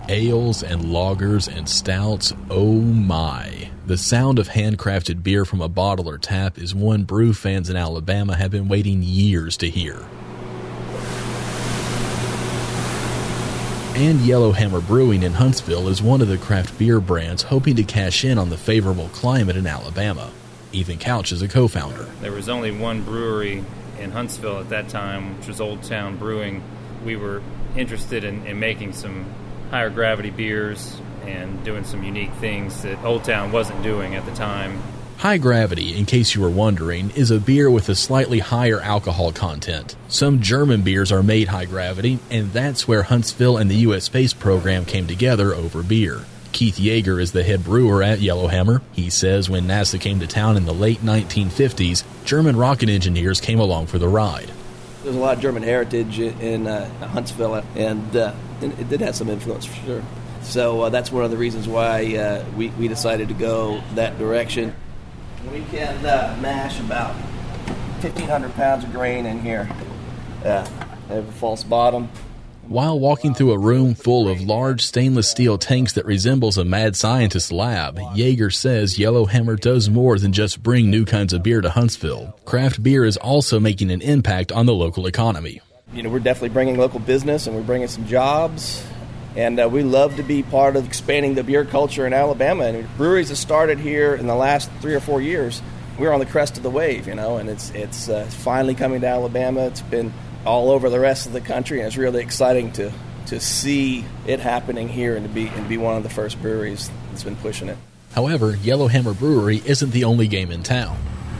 Ales and lagers and stouts, oh my. The sound of handcrafted beer from a bottle or tap is one brew fans in Alabama have been waiting years to hear. And Yellowhammer Brewing in Huntsville is one of the craft beer brands hoping to cash in on the favorable climate in Alabama. Ethan Couch is a co-founder. There was only one brewery in Huntsville at that time, which was Old Town Brewing. We were interested in making some higher gravity beers and doing some unique things that Old Town wasn't doing at the time. High Gravity, in case you were wondering, is a beer with a slightly higher alcohol content. Some German beers are made high gravity, and that's where Huntsville and the U.S. Space Program came together over beer. Keith Yeager is the head brewer at Yellowhammer. He says when NASA came to town in the late 1950s, German rocket engineers came along for the ride. There's a lot of German heritage in Huntsville, and it did have some influence for sure. So that's one of the reasons why we decided to go that direction. We can mash about 1,500 pounds of grain in here. Have a false bottom. While walking through a room full of large stainless steel tanks that resembles a mad scientist's lab, Yeager says Yellowhammer does more than just bring new kinds of beer to Huntsville. Craft beer is also making an impact on the local economy. You know, we're definitely bringing local business and we're bringing some jobs. And we love to be part of expanding the beer culture in Alabama. And breweries have started here in the last 3 or 4 years. We're on the crest of the wave, you know, and it's finally coming to Alabama. It's been all over the rest of the country, and it's really exciting to see it happening here and to be one of the first breweries that's been pushing it. However, Yellowhammer Brewery isn't the only game in town.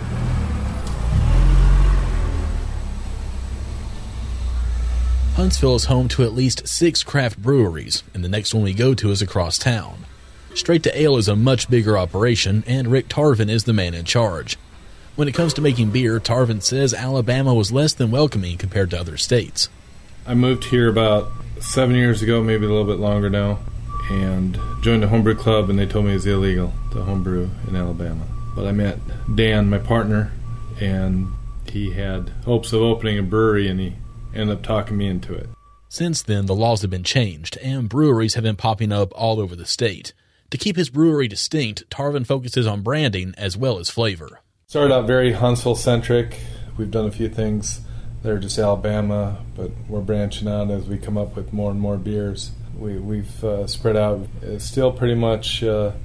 Huntsville is home to at least 6 craft breweries, and the next one we go to is across town. Straight to Ale is a much bigger operation, and Rick Tarvin is the man in charge. When it comes to making beer, Tarvin says Alabama was less than welcoming compared to other states. I moved here about 7 years ago, maybe a little bit longer now, and joined a homebrew club, and they told me it was illegal to homebrew in Alabama. But I met Dan, my partner, and he had hopes of opening a brewery, and he ended up talking me into it. Since then, the laws have been changed, and breweries have been popping up all over the state. To keep his brewery distinct, Tarvin focuses on branding as well as flavor. Started out very Huntsville-centric. We've done a few things that are just Alabama, but we're branching out as we come up with more and more beers. We've spread out. It's still pretty much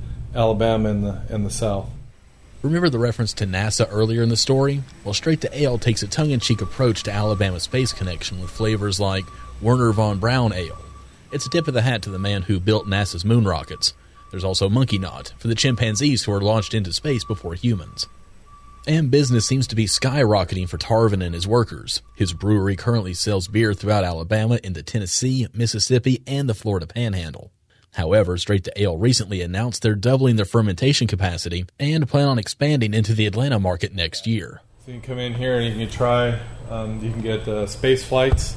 Alabama in the South. Remember the reference to NASA earlier in the story? Well, Straight to Ale takes a tongue-in-cheek approach to Alabama Space Connection with flavors like Werner von Braun Ale. It's a tip of the hat to the man who built NASA's moon rockets. There's also Monkey Knot, for the chimpanzees who were launched into space before humans. And business seems to be skyrocketing for Tarvin and his workers. His brewery currently sells beer throughout Alabama, into Tennessee, Mississippi, and the Florida Panhandle. However, Straight to Ale recently announced they're doubling their fermentation capacity and plan on expanding into the Atlanta market next year. So you can come in here and you can try, you can get space flights.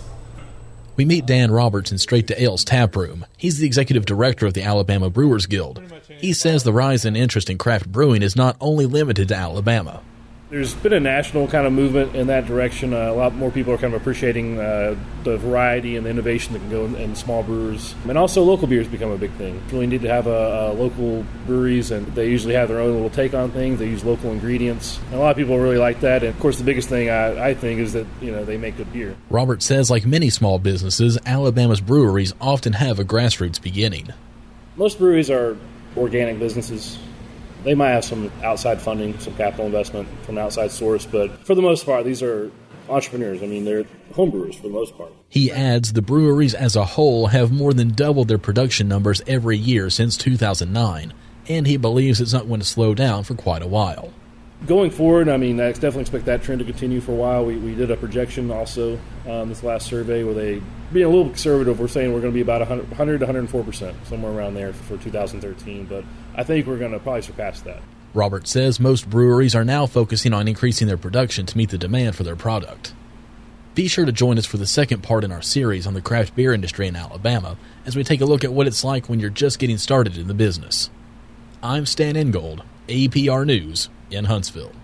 We meet Dan Roberts in Straight to Ale's tap room. He's the executive director of the Alabama Brewers Guild. He says the rise in interest in craft brewing is not only limited to Alabama. There's been a national kind of movement in that direction. A lot more people are kind of appreciating the variety and the innovation that can go in small brewers. And also local beers become a big thing. You really need to have local breweries, and they usually have their own little take on things. They use local ingredients. And a lot of people really like that. And, of course, the biggest thing I think is that, you know, they make good beer. Robert says, like many small businesses, Alabama's breweries often have a grassroots beginning. Most breweries are organic businesses. They might have some outside funding, some capital investment from an outside source, but for the most part, these are entrepreneurs. I mean, they're homebrewers for the most part. He adds the breweries as a whole have more than doubled their production numbers every year since 2009, and he believes it's not going to slow down for quite a while. Going forward, I mean, I definitely expect that trend to continue for a while. We did a projection also this last survey where they, being a little conservative, we're saying we're going to be about 100 to 104%, somewhere around there for 2013. But I think we're going to probably surpass that. Robert says most breweries are now focusing on increasing their production to meet the demand for their product. Be sure to join us for the second part in our series on the craft beer industry in Alabama as we take a look at what it's like when you're just getting started in the business. I'm Stan Ingold, APR News in Huntsville.